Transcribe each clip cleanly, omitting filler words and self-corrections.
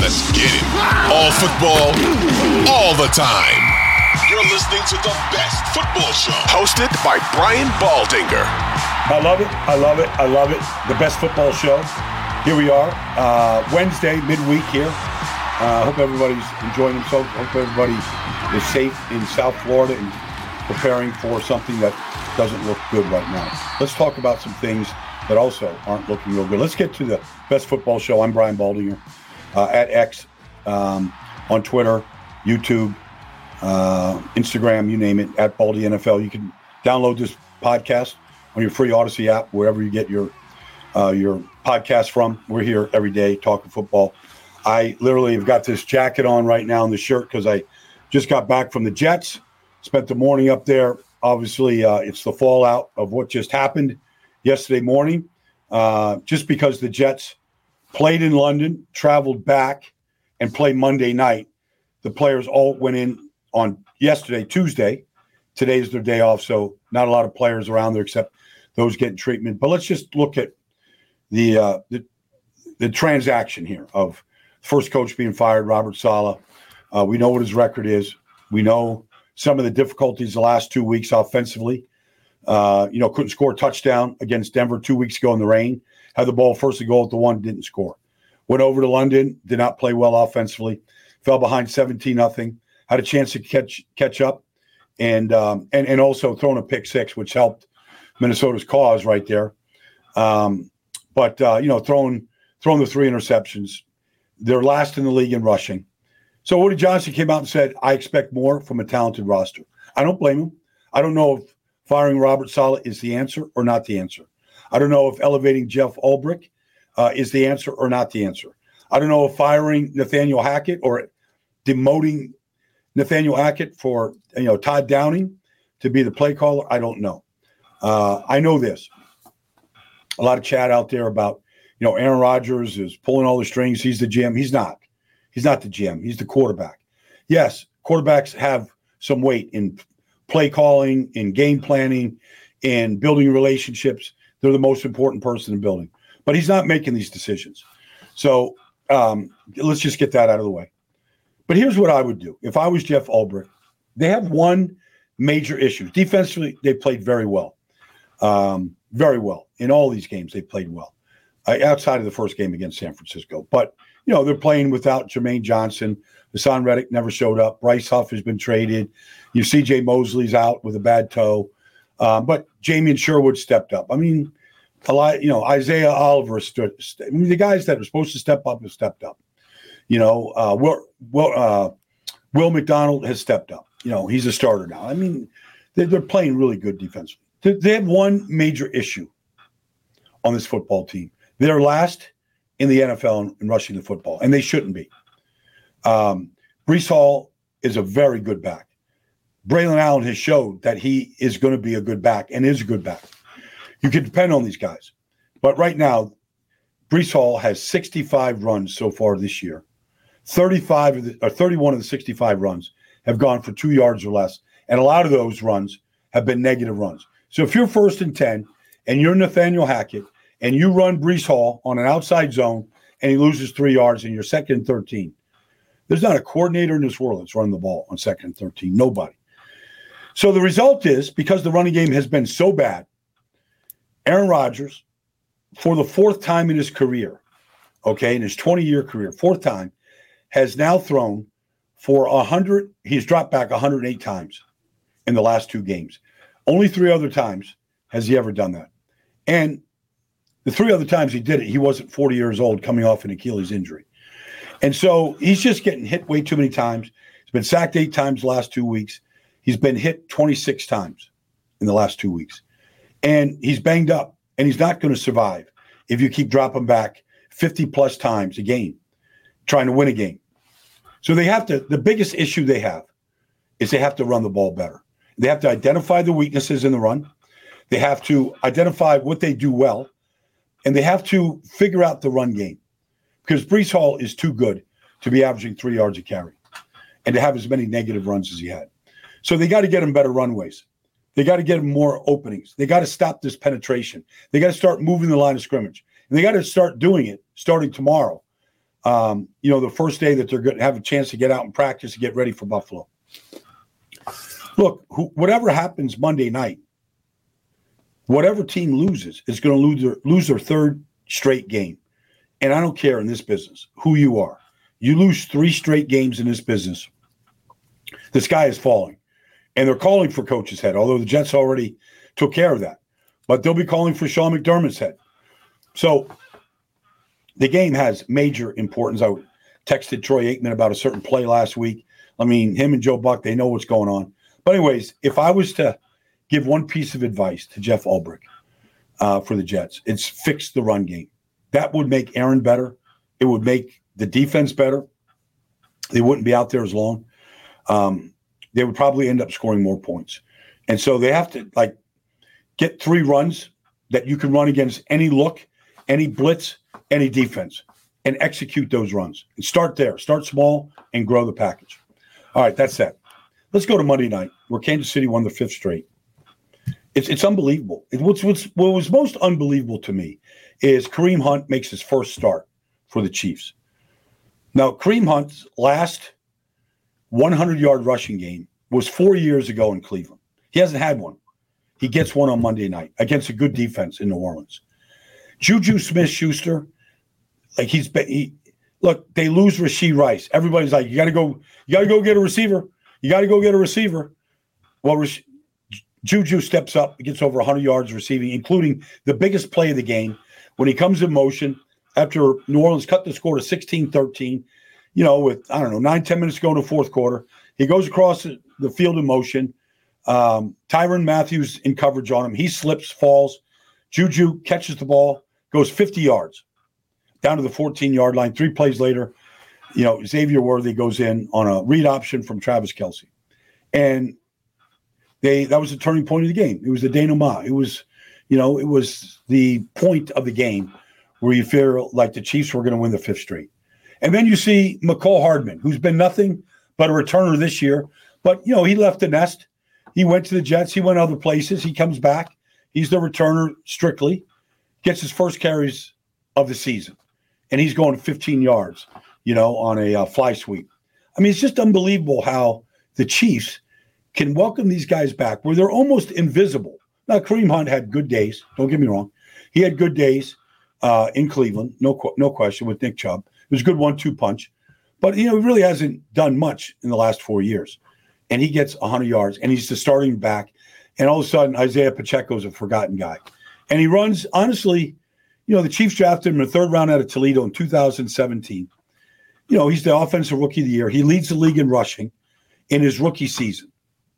Let's get it. All football, all the time. You're listening to the best football show. Hosted by Brian Baldinger. I love it. I love it. I love it. The best football show. Here we are. Wednesday, midweek here. Hope everybody's enjoying themselves. Hope everybody is safe in South Florida and preparing for something that doesn't look good right now. Let's talk about some things that also aren't looking real good. Let's get to the best football show. I'm Brian Baldinger at X, on Twitter, YouTube, Instagram, you name it, at Baldy NFL. You can download this podcast on your free Odyssey app, wherever you get your podcast from. We're here every day talking football. I literally have got this jacket on right now and the shirt because I just got back from the Jets, spent the morning up there. Obviously, it's the fallout of what just happened yesterday morning. Just because the Jets played in London, traveled back, and played Monday night, the players all went in on yesterday, Tuesday. Today's their day off, so not a lot of players around there except those getting treatment. But let's just look at the transaction here of first coach being fired, Robert Saleh. We know what his record is. We know some of the difficulties the last 2 weeks offensively. Couldn't score a touchdown against Denver 2 weeks ago in the rain. Had the ball first and goal at the one, didn't score. Went over to London, did not play well offensively. Fell behind 17-0. Had a chance to catch up, and also throwing a pick six, which helped Minnesota's cause right there. Throwing the three interceptions. They're last in the league in rushing. So Woody Johnson came out and said, I expect more from a talented roster. I don't blame him. I don't know if firing Robert Saleh is the answer or not the answer. I don't know if elevating Jeff Ulbrich is the answer or not the answer. I don't know if firing Nathaniel Hackett or demoting Nathaniel Hackett for Todd Downing to be the play caller. I don't know. I know this. A lot of chat out there about Aaron Rodgers is pulling all the strings. He's the GM. He's not. He's not the GM. He's the quarterback. Yes, quarterbacks have some weight in play calling, in game planning, in building relationships. They're the most important person in building. But he's not making these decisions. So let's just get that out of the way. But here's what I would do. If I was Jeff Ulbrich, they have one major issue. Defensively, they played very well. Very well. In all these games, they played well. Outside of the first game against San Francisco. But, they're playing without Jermaine Johnson. Hassan Reddick never showed up. Bryce Huff has been traded. C.J. Mosley's out with a bad toe. But Jamie and Sherwood stepped up. I mean, Isaiah Oliver the guys that are supposed to step up have stepped up. Will McDonald has stepped up. He's a starter now. I mean, they're playing really good defensively. They have one major issue on this football team. They're last in the NFL in rushing the football, and they shouldn't be. Breece Hall is a very good back. Braylon Allen has showed that he is going to be a good back and is a good back. You can depend on these guys. But right now, Breece Hall has 65 runs so far this year. 31 of the 65 runs have gone for 2 yards or less, and a lot of those runs have been negative runs. So if you're 1st and 10 and you're Nathaniel Hackett and you run Breece Hall on an outside zone and he loses 3 yards and you're 2nd and 13, there's not a coordinator in this world that's running the ball on 2nd and 13. Nobody. So the result is, because the running game has been so bad, Aaron Rodgers, for the 4th time in his career, in his 20-year career, 4th time, has now thrown for 100. He's dropped back 108 times in the last 2 games. Only 3 other times has he ever done that. And the 3 other times he did it, he wasn't 40 years old coming off an Achilles injury. And so he's just getting hit way too many times. He's been sacked 8 times the last 2 weeks. He's been hit 26 times in the last 2 weeks. And he's banged up, and he's not going to survive if you keep dropping back 50-plus times a game, trying to win a game. So the biggest issue they have is they have to run the ball better. They have to identify the weaknesses in the run. They have to identify what they do well, and they have to figure out the run game, because Breece Hall is too good to be averaging 3 yards a carry and to have as many negative runs as he had. So they got to get him better runways. They got to get him more openings. They got to stop this penetration. They got to start moving the line of scrimmage. And they got to start doing it starting tomorrow the first day that they're going to have a chance to get out and practice and get ready for Buffalo. Look, whatever happens Monday night, whatever team loses is going to lose their third straight game. And I don't care in this business who you are. You lose 3 straight games in this business, the sky is falling. And they're calling for coach's head, although the Jets already took care of that. But they'll be calling for Sean McDermott's head. So the game has major importance. I texted Troy Aikman about a certain play last week. I mean, him and Joe Buck, they know what's going on. But anyways, if I was to give one piece of advice to Jeff Ulbrich for the Jets, it's fix the run game. That would make Aaron better. It would make the defense better. They wouldn't be out there as long. They would probably end up scoring more points. And so they have to, get 3 runs that you can run against any look, any blitz, any defense, and execute those runs. And start there. Start small and grow the package. All right, that's that. Let's go to Monday night, where Kansas City won the 5th straight. It's unbelievable. What was most unbelievable to me is Kareem Hunt makes his first start for the Chiefs. Now, Kareem Hunt's last 100-yard rushing game was 4 years ago in Cleveland. He hasn't had one. He gets one on Monday night against a good defense in New Orleans. Juju Smith-Schuster, look, they lose Rashee Rice. Everybody's like, you got to go get a receiver. You got to go get a receiver. Well, Juju steps up, gets over 100 yards receiving, including the biggest play of the game when he comes in motion after New Orleans cut the score to 16-13, with, 9-10 minutes to go in the fourth quarter. He goes across the field in motion. Tyrann Mathieu in coverage on him. He slips, falls. Juju catches the ball, goes 50 yards down to the 14-yard line. 3 plays later, Xavier Worthy goes in on a read option from Travis Kelce. And that was the turning point of the game. It was the denouement. It was, it was the point of the game where you feel like the Chiefs were going to win the 5th straight. And then you see Mecole Hardman, who's been nothing but a returner this year. But, he left the nest. He went to the Jets. He went other places. He comes back. He's the returner strictly. Gets his first carries of the season. And he's going 15 yards, on a fly sweep. I mean, it's just unbelievable how the Chiefs can welcome these guys back where they're almost invisible. Now, Kareem Hunt had good days. Don't get me wrong. He had good days in Cleveland, no question, with Nick Chubb. It was a good 1-2 punch. But, he really hasn't done much in the last 4 years. And he gets 100 yards, and he's the starting back. And all of a sudden, Isaiah Pacheco's a forgotten guy. And he runs, honestly, the Chiefs drafted him in the 3rd round out of Toledo in 2017. He's the offensive rookie of the year. He leads the league in rushing in his rookie season.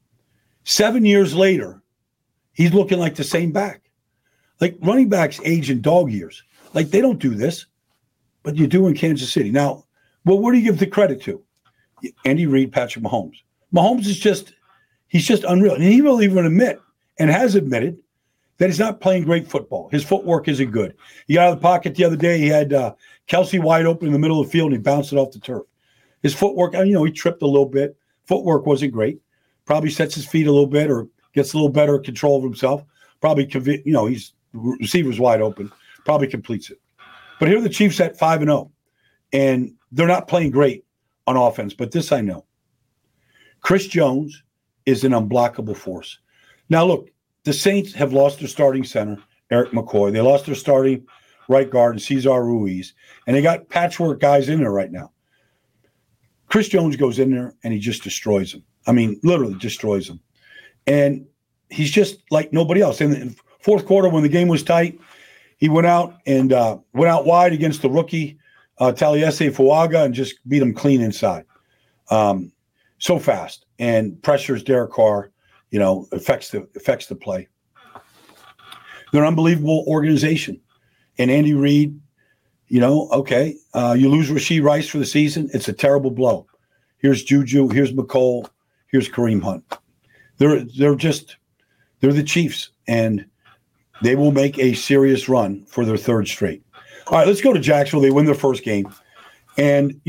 7 years later, he's looking like the same back. Like, running backs age in dog years. Like, they don't do this, but you do in Kansas City. Now, what do you give the credit to? Andy Reid, Patrick Mahomes. Mahomes he's just unreal. And he will even admit, and has admitted, that he's not playing great football. His footwork isn't good. He got out of the pocket the other day. He had Kelce wide open in the middle of the field, and he bounced it off the turf. His footwork, he tripped a little bit. Footwork wasn't great. Probably sets his feet a little bit or gets a little better control of himself. Probably, he's receiver's wide open. Probably completes it. But here the Chiefs at 5-0, and they're not playing great on offense. But this I know. Chris Jones is an unblockable force. Now, look, the Saints have lost their starting center, Eric McCoy. They lost their starting right guard, and Cesar Ruiz. And they got patchwork guys in there right now. Chris Jones goes in there, and he just destroys them. I mean, literally destroys them. And he's just like nobody else. In the fourth quarter, when the game was tight, he went out wide against the rookie, Taliesin Fuaga, and just beat him clean inside. So fast, and pressures Derek Carr, affects the play. They're an unbelievable organization. And Andy Reid, you lose Rashee Rice for the season. It's a terrible blow. Here's Juju. Here's Mecole. Here's Kareem Hunt. They're the Chiefs, and they will make a serious run for their 3rd straight. All right, let's go to Jacksonville. They win their first game. And,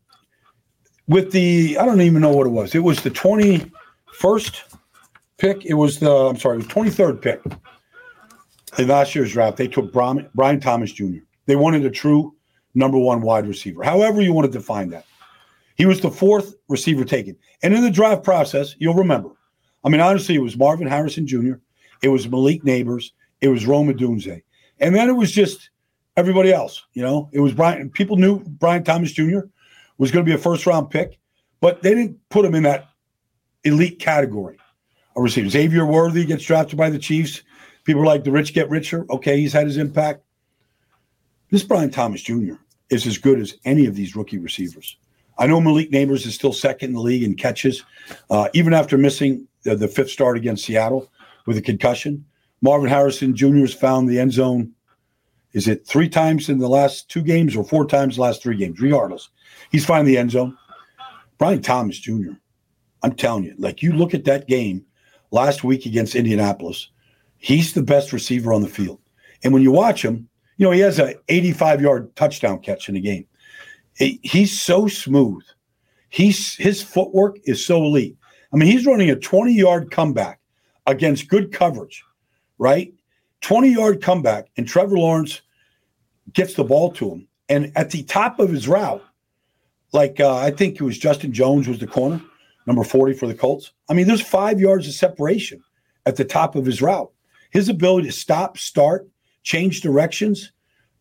with I don't even know what it was. It was the 21st pick. It was the 23rd pick in last year's draft. They took Brian Thomas Jr. They wanted a true number one wide receiver, however you want to define that. He was the fourth receiver taken. And in the draft process, you'll remember, I mean, honestly, it was Marvin Harrison Jr., it was Malik Neighbors, it was Rome Odunze. And then it was just everybody else, It was Brian. People knew Brian Thomas Jr. was going to be a first-round pick, but they didn't put him in that elite category of receivers. Xavier Worthy gets drafted by the Chiefs. People are like, the rich get richer. Okay, he's had his impact. This Brian Thomas Jr. is as good as any of these rookie receivers. I know Malik Neighbors is still second in the league in catches, even after missing the fifth start against Seattle with a concussion. Marvin Harrison Jr. has found the end zone, is it 3 times in the last 2 games or 4 times the last 3 games? Regardless, he's finding the end zone. Brian Thomas Jr., I'm telling you, like you look at that game last week against Indianapolis, he's the best receiver on the field. And when you watch him, he has an 85-yard touchdown catch in the game. He's so smooth. His footwork is so elite. I mean, he's running a 20-yard comeback against good coverage, right? 20-yard comeback, and Trevor Lawrence gets the ball to him. And at the top of his route, I think it was Justin Jones was the corner, number 40 for the Colts. I mean, there's 5 yards of separation at the top of his route. His ability to stop, start, change directions,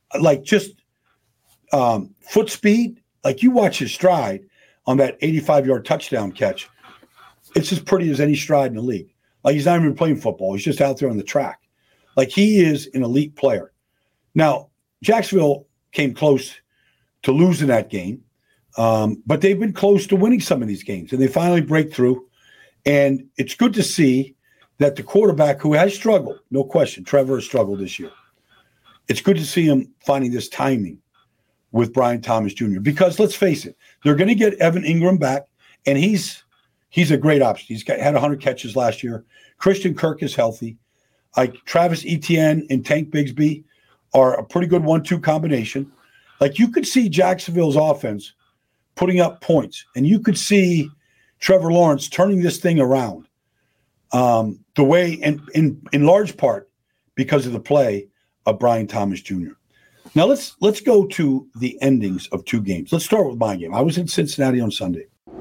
foot speed, you watch his stride on that 85-yard touchdown catch. It's as pretty as any stride in the league. He's not even playing football. He's just out there on the track. He is an elite player. Now, Jacksonville came close to losing that game, but they've been close to winning some of these games, and they finally break through. And it's good to see that the quarterback, who has struggled, no question, Trevor has struggled this year. It's good to see him finding this timing with Brian Thomas Jr. Because let's face it, they're going to get Evan Ingram back, and he's a great option. Had 100 catches last year. Christian Kirk is healthy. Travis Etienne and Tank Bigsby are a pretty good 1-2 combination. You could see Jacksonville's offense putting up points, and you could see Trevor Lawrence turning this thing around. The way, and in large part because of the play of Brian Thomas Jr. Now let's go to the endings of 2 games. Let's start with my game. I was in Cincinnati on Sunday.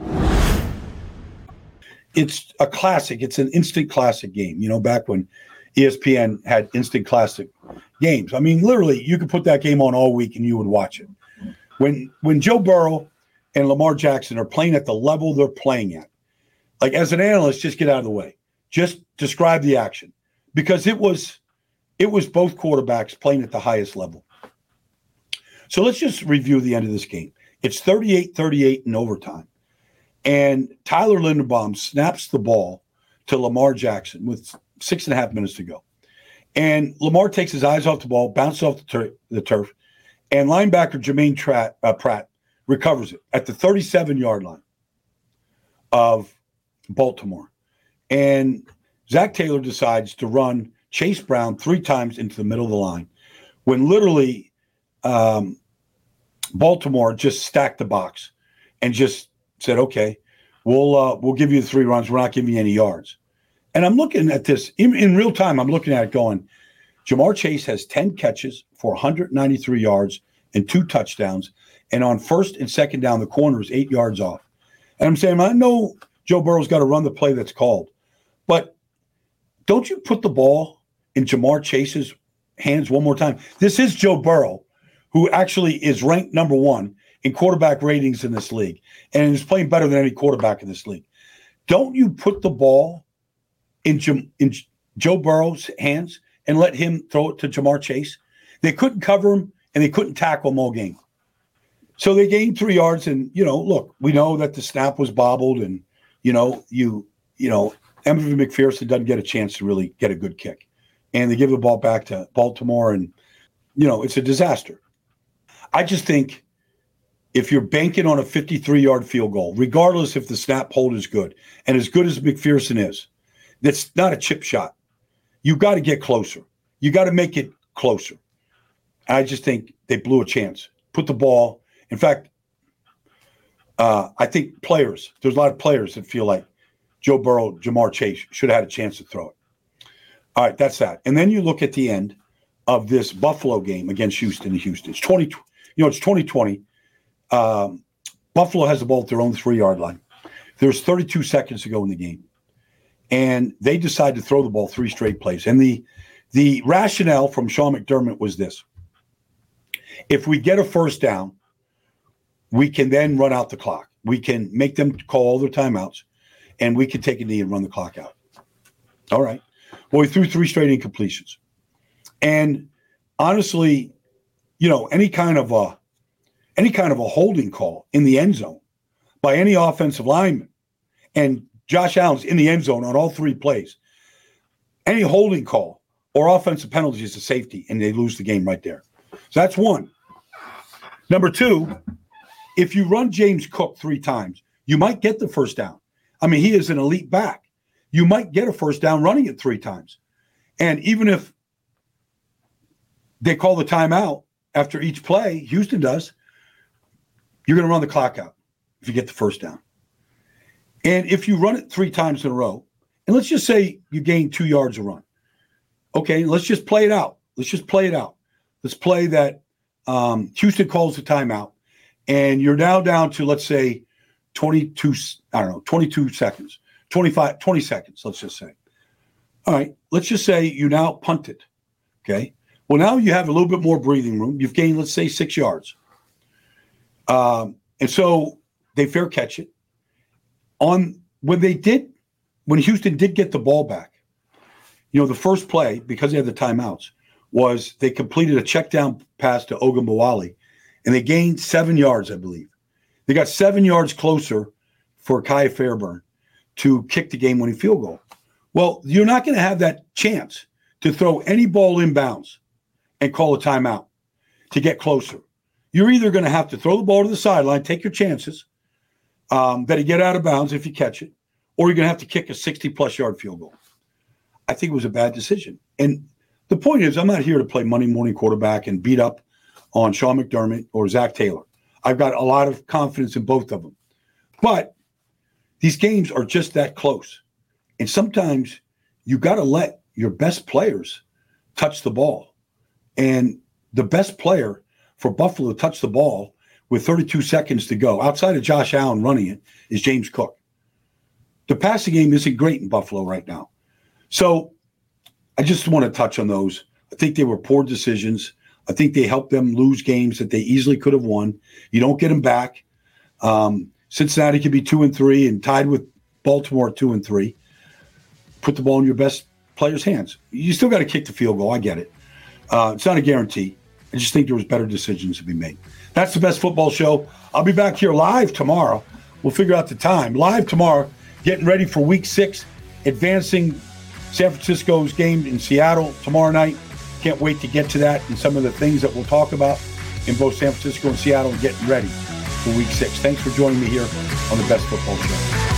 It's a classic. It's an instant classic game. Back when ESPN had instant classic games. I mean, literally, you could put that game on all week and you would watch it. When Joe Burrow and Lamar Jackson are playing at the level they're playing at, as an analyst, just get out of the way. Just describe the action, because it was both quarterbacks playing at the highest level. So let's just review the end of this game. It's 38-38 in overtime. And Tyler Linderbaum snaps the ball to Lamar Jackson with 6.5 minutes to go. And Lamar takes his eyes off the ball, bounces off the turf, and linebacker Jermaine Pratt recovers it at the 37-yard line of Baltimore. And Zach Taylor decides to run Chase Brown 3 times into the middle of the line when literally Baltimore just stacked the box and just said, okay, we'll give you the 3 runs. We're not giving you any yards. And I'm looking at this in real time. I'm looking at it going, Jamar Chase has 10 catches for 193 yards and 2 touchdowns. And on first and second down, the corner is 8 yards off. And I'm saying, I know Joe Burrow's got to run the play that's called, but don't you put the ball in Jamar Chase's hands one more time? This is Joe Burrow, who actually is ranked number 1 in quarterback ratings in this league and is playing better than any quarterback in this league. Don't you put the ball in Joe Burrow's hands and let him throw it to Jamar Chase? They couldn't cover him, and they couldn't tackle him all game. So they gained 3 yards, and, look, we know that the snap was bobbled, and, Emvin McPherson doesn't get a chance to really get a good kick. And they give the ball back to Baltimore, and, it's a disaster. I just think if you're banking on a 53-yard field goal, regardless if the snap hold is good, and as good as McPherson is, that's not a chip shot. You got to get closer. You got to make it closer. I just think they blew a chance. Put the ball. In fact, I think there's a lot of players that feel like Joe Burrow, Jamar Chase should have had a chance to throw it. All right, that's that. And then you look at the end of this Buffalo game against Houston. It's it's 2020. Buffalo has the ball at their own 3-yard line. There's 32 seconds to go in the game. And they decide to throw the ball 3 straight plays. And the rationale from Sean McDermott was this. If we get a first down, we can then run out the clock. We can make them call all their timeouts, and we can take a knee and run the clock out. All right. Well, we threw 3 straight incompletions. And honestly, any kind of a holding call in the end zone by any offensive lineman, and Josh Allen's in the end zone on all 3 plays, any holding call or offensive penalty is a safety, and they lose the game right there. So that's one. Number 2, if you run James Cook 3 times, you might get the first down. I mean, he is an elite back. You might get a first down running it 3 times. And even if they call the timeout after each play, Houston does, you're going to run the clock out if you get the first down. And if you run it 3 times in a row, and let's just say you gain 2 yards a run. Okay, let's just play it out. Let's play that Houston calls the timeout, and you're now down to, let's say, 22 seconds, 20 seconds, let's just say. All right, let's just say you now punt it, okay? Well, now you have a little bit more breathing room. You've gained, let's say, 6 yards. And so they fair catch it. When Houston did get the ball back, the first play, because they had the timeouts, was they completed a check down pass to Ogunbowale, and they gained 7 yards, I believe. They got 7 yards closer for Kai Fairburn to kick the game-winning field goal. Well, you're not going to have that chance to throw any ball inbounds and call a timeout to get closer. You're either going to have to throw the ball to the sideline, take your chances, that you get out of bounds if you catch it, or you're going to have to kick a 60-plus yard field goal. I think it was a bad decision. And the point is, I'm not here to play Monday morning quarterback and beat up on Sean McDermott or Zach Taylor. I've got a lot of confidence in both of them. But these games are just that close. And sometimes you got to let your best players touch the ball. And the best player for Buffalo to touch the ball with 32 seconds to go, outside of Josh Allen running it, is James Cook. The passing game isn't great in Buffalo right now. So I just want to touch on those. I think they were poor decisions. I think they helped them lose games that they easily could have won. You don't get them back. Cincinnati could be 2-3 and tied with Baltimore at 2-3. Put the ball in your best player's hands. You still got to kick the field goal. I get it. It's not a guarantee. I just think there was better decisions to be made. That's the Best Football Show. I'll be back here live tomorrow. We'll figure out the time. Live tomorrow, getting ready for Week 6, advancing San Francisco's game in Seattle tomorrow night. Can't wait to get to that and some of the things that we'll talk about in both San Francisco and Seattle, and getting ready for Week 6. Thanks for joining me here on the Best Football Show.